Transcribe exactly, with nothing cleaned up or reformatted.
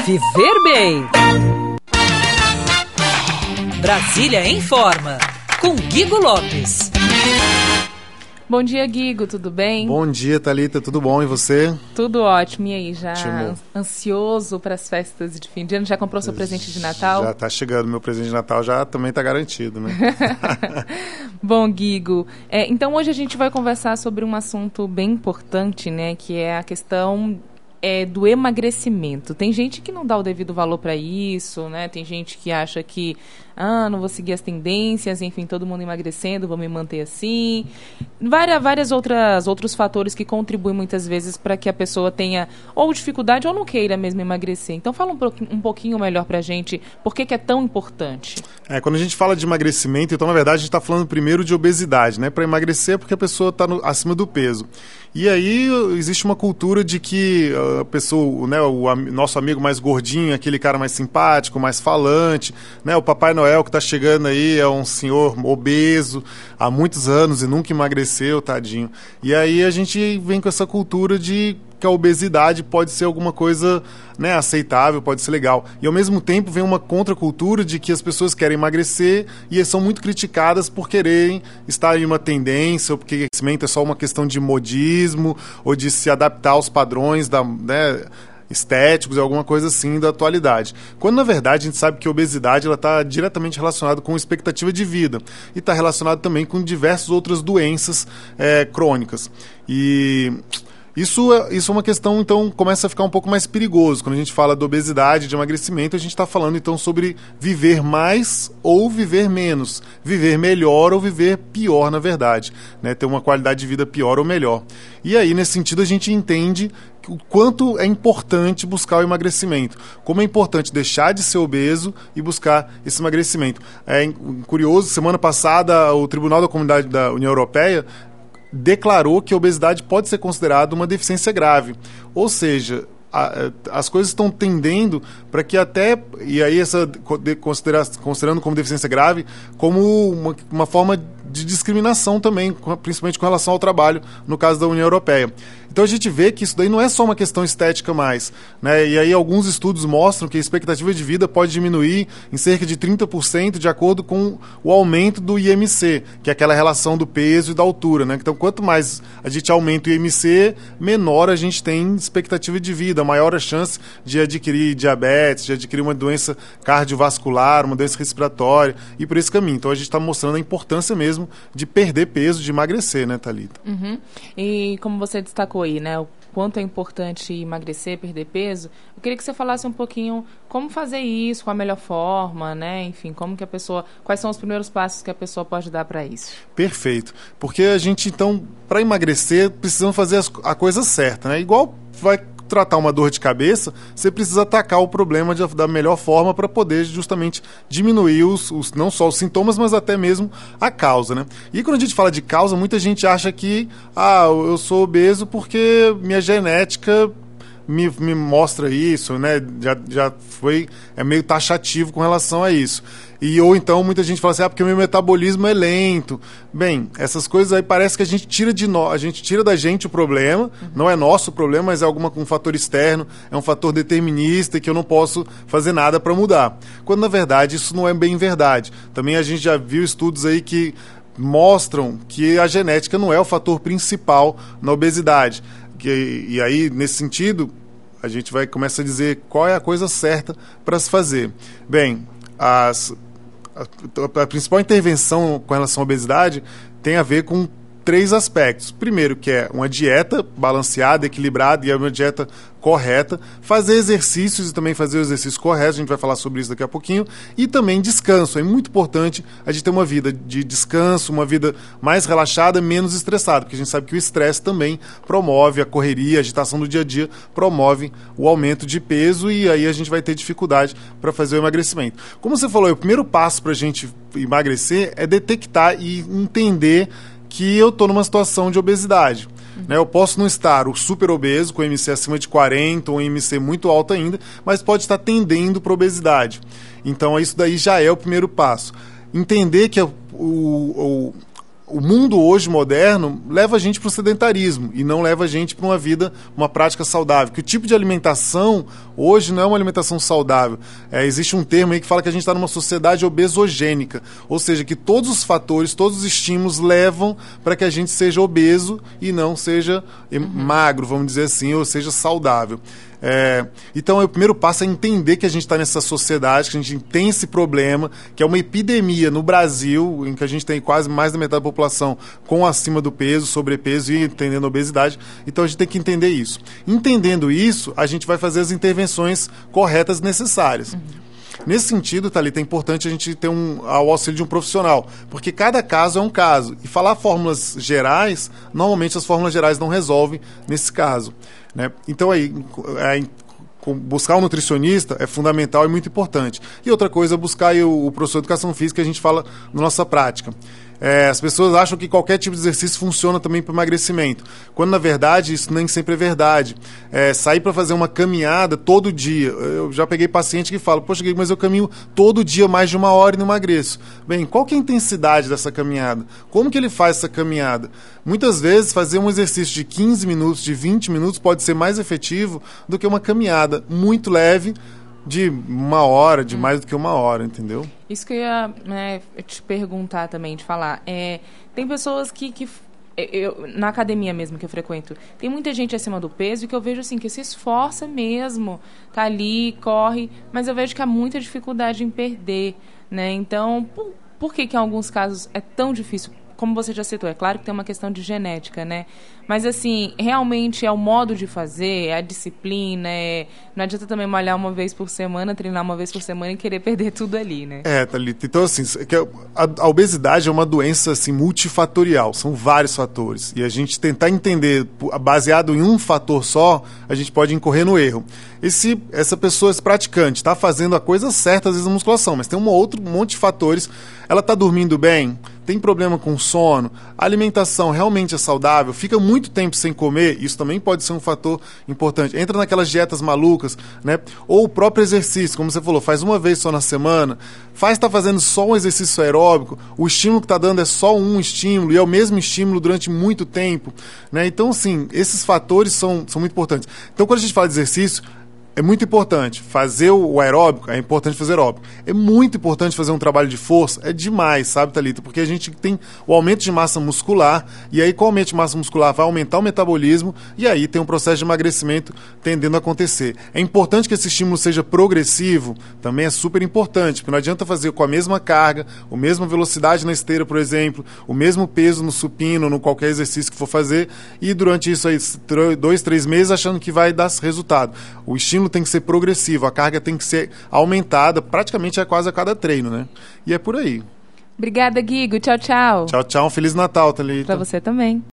Viver Bem. Brasília Informa, com Guigo Lopes. Bom dia, Guigo, tudo bem? Bom dia, Thalita, tudo bom? E você? Tudo ótimo. E aí, já Ótimo. Ansioso para as festas de fim de ano? Já comprou seu presente de Natal? Já está chegando, meu presente de Natal já também está garantido, né? Bom, Guigo, é, então hoje a gente vai conversar sobre um assunto bem importante, né? Que é a questão é, do emagrecimento. Tem gente que não dá o devido valor para isso, né? Tem gente que acha que ah, não vou seguir as tendências, enfim, todo mundo emagrecendo, vou me manter assim. Várias, várias outras outros fatores que contribuem muitas vezes para que a pessoa tenha ou dificuldade ou não queira mesmo emagrecer. Então fala um, um pouquinho melhor pra gente por que que é tão importante. É, quando a gente fala de emagrecimento, então na verdade a gente está falando primeiro de obesidade, né? Para emagrecer é porque a pessoa está acima do peso. E aí existe uma cultura de que a pessoa, né, o am- nosso amigo mais gordinho, aquele cara mais simpático, mais falante, né, o Papai Noel que está chegando aí é um senhor obeso há muitos anos e nunca emagreceu, tadinho. E aí a gente vem com essa cultura de que a obesidade pode ser alguma coisa, né, aceitável, pode ser legal. E ao mesmo tempo vem uma contracultura de que as pessoas querem emagrecer e são muito criticadas por quererem estar em uma tendência, ou porque emagrecimento é só uma questão de modismo ou de se adaptar aos padrões da, né, estéticos, alguma coisa assim da atualidade. Quando na verdade a gente sabe que a obesidade está diretamente relacionada com expectativa de vida e está relacionada também com diversas outras doenças é, crônicas. E Isso é, isso é uma questão, então, começa a ficar um pouco mais perigoso. Quando a gente fala de obesidade, de emagrecimento, a gente está falando, então, sobre viver mais ou viver menos. Viver melhor ou viver pior, na verdade. Né? Ter uma qualidade de vida pior ou melhor. E aí, nesse sentido, a gente entende o quanto é importante buscar o emagrecimento. Como é importante deixar de ser obeso e buscar esse emagrecimento. É curioso, semana passada, o Tribunal da Comunidade da União Europeia declarou que a obesidade pode ser considerada uma deficiência grave. Ou seja, a, a, as coisas estão tendendo para que até, e aí essa de, considera, considerando como deficiência grave, como uma, uma forma de discriminação também, principalmente com relação ao trabalho, no caso da União Europeia. Então a gente vê que isso daí não é só uma questão estética mais, né? E aí alguns estudos mostram que a expectativa de vida pode diminuir em cerca de trinta por cento de acordo com o aumento do I M C, que é aquela relação do peso e da altura, né? Então quanto mais a gente aumenta o I M C, menor a gente tem expectativa de vida, maior a chance de adquirir diabetes, de adquirir uma doença cardiovascular, uma doença respiratória e por esse caminho. Então a gente está mostrando a importância mesmo de perder peso, de emagrecer, né, Thalita? Uhum. E como você destacou aí, né, o quanto é importante emagrecer, perder peso, eu queria que você falasse um pouquinho como fazer isso, qual a melhor forma, né, enfim, como que a pessoa, quais são os primeiros passos que a pessoa pode dar para isso? Perfeito, porque a gente, então, para emagrecer, precisamos fazer as, a coisa certa, né, igual vai tratar uma dor de cabeça, você precisa atacar o problema de, da melhor forma para poder justamente diminuir os, os, não só os sintomas, mas até mesmo a causa, né? E quando a gente fala de causa, muita gente acha que ah, eu sou obeso porque minha genética me, me mostra isso, né? Já, já foi é meio taxativo com relação a isso. E, ou então muita gente fala assim, ah, porque o meu metabolismo é lento. Bem, essas coisas aí parece que a gente tira de nós, a gente tira da gente o problema, uhum. Não é nosso problema, mas é alguma, um fator externo, é um fator determinista que eu não posso fazer nada para mudar. Quando na verdade isso não é bem verdade. Também a gente já viu estudos aí que mostram que a genética não é o fator principal na obesidade. Que, e aí, nesse sentido, a gente vai começar a dizer qual é a coisa certa para se fazer. Bem, as A, a principal intervenção com relação à obesidade tem a ver com três aspectos. Primeiro, que é uma dieta balanceada, equilibrada e é uma dieta correta. Fazer exercícios e também fazer o exercício correto, a gente vai falar sobre isso daqui a pouquinho. E também descanso. É muito importante a gente ter uma vida de descanso, uma vida mais relaxada, menos estressada, porque a gente sabe que o estresse também promove a correria, a agitação do dia a dia, promove o aumento de peso e aí a gente vai ter dificuldade para fazer o emagrecimento. Como você falou, o primeiro passo para a gente emagrecer é detectar e entender que eu estou numa situação de obesidade. Uhum. Né? Eu posso não estar o super obeso, com I M C acima de quarenta, ou um I M C muito alto ainda, mas pode estar tendendo para obesidade. Então, isso daí já é o primeiro passo. Entender que o, o, o mundo hoje moderno leva a gente para o sedentarismo e não leva a gente para uma vida, uma prática saudável. Que o tipo de alimentação hoje não é uma alimentação saudável. É, existe um termo aí que fala que a gente está numa sociedade obesogênica, ou seja, que todos os fatores, todos os estímulos levam para que a gente seja obeso e não seja uhum. magro, vamos dizer assim, ou seja saudável. É, então, o primeiro passo é entender que a gente está nessa sociedade, que a gente tem esse problema, que é uma epidemia no Brasil, em que a gente tem quase mais da metade da população com acima do peso, sobrepeso e entendendo a obesidade. Então, a gente tem que entender isso. Entendendo isso, a gente vai fazer as intervenções corretas necessárias. Uhum. Nesse sentido, Thalita, é importante a gente ter um, o auxílio de um profissional, porque cada caso é um caso. E falar fórmulas gerais, normalmente as fórmulas gerais não resolvem nesse caso. Né? Então, aí, é, buscar um nutricionista é fundamental e muito importante. E outra coisa, buscar aí o, o professor de educação física que a gente fala na nossa prática. É, as pessoas acham que qualquer tipo de exercício funciona também para emagrecimento, quando na verdade isso nem sempre é verdade. É, sair para fazer uma caminhada todo dia, eu já peguei paciente que fala, poxa, mas eu caminho todo dia mais de uma hora e não emagreço. Bem, qual que é a intensidade dessa caminhada? Como que ele faz essa caminhada? Muitas vezes fazer um exercício de quinze minutos, de vinte minutos pode ser mais efetivo do que uma caminhada muito leve de uma hora, de hum. mais do que uma hora, entendeu? Isso que eu ia né, te perguntar também, de falar. É, tem pessoas que, que eu, na academia mesmo que eu frequento, tem muita gente acima do peso e que eu vejo assim, que se esforça mesmo, tá ali, corre, mas eu vejo que há muita dificuldade em perder, né? Então, por, por que que em alguns casos é tão difícil? Como você já citou, é claro que tem uma questão de genética, né? Mas, assim, realmente é o modo de fazer, é a disciplina, é... não adianta também malhar uma vez por semana, treinar uma vez por semana e querer perder tudo ali, né? É, Thalita. Então, assim, a, a obesidade é uma doença, assim, multifatorial, são vários fatores. E a gente tentar entender, baseado em um fator só, a gente pode incorrer no erro. E se essa pessoa, esse praticante, está fazendo a coisa certa, às vezes, na musculação, mas tem um outro um monte de fatores, ela está dormindo bem, tem problema com sono, a alimentação realmente é saudável, fica muito tempo sem comer, isso também pode ser um fator importante. Entra naquelas dietas malucas, né? Ou o próprio exercício, como você falou, faz uma vez só na semana, faz estar tá fazendo só um exercício aeróbico, o estímulo que está dando é só um estímulo e é o mesmo estímulo durante muito tempo, né? Então, assim, esses fatores são, são muito importantes. Então, quando a gente fala de exercício, é muito importante fazer o aeróbico, é importante fazer aeróbico. É muito importante fazer um trabalho de força, é demais, sabe, Thalita? Porque a gente tem o aumento de massa muscular, e aí com o aumento de massa muscular vai aumentar o metabolismo, e aí tem um processo de emagrecimento tendendo a acontecer. É importante que esse estímulo seja progressivo, também é super importante, porque não adianta fazer com a mesma carga, a mesma velocidade na esteira, por exemplo, o mesmo peso no supino, no qualquer exercício que for fazer, e durante isso aí, dois, três meses, achando que vai dar resultado. O estímulo tem que ser progressivo, a carga tem que ser aumentada, praticamente é quase a cada treino, né? E é por aí. Obrigada, Guigo. Tchau, tchau. Tchau, tchau. Um Feliz Natal, Thalita. Pra você também.